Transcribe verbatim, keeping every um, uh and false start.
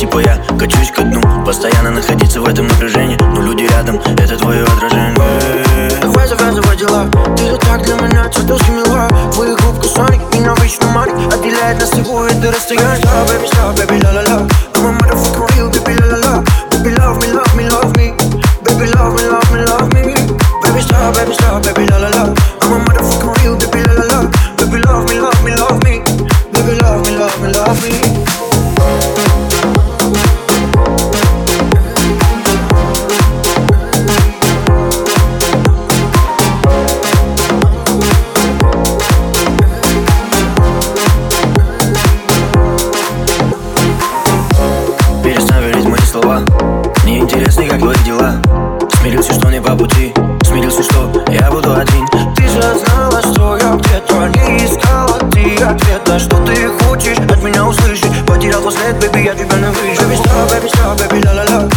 типа я качусь ко дну. Постоянно находиться в этом напряжении, но люди рядом, это твое отражение. Давай завязывай дела, ты же так для меня чертовски мила. Твои губ касания меня вечно манит, отделяет нас всего это расстояние. Stop, baby, stop, baby, la la la. I'm a motherfucking real, baby, la la la. Baby, love me, love me, love me. Baby, love me, love me, love me. Baby, stop, baby, stop, baby, la la la. I'm a motherfucking real, baby, la la la. Baby, love me, love me, love me. Baby, love me, love me, love me. Мне интересны, как твои дела. Смирился, что не по пути. Смирился, что я буду один. Ты же знала, что я где-то не искала. Ты ответа, что ты хочешь от меня услышать. Потерял след, baby, я тебя не вижу. Baby, stop, baby, stop, baby, la la la.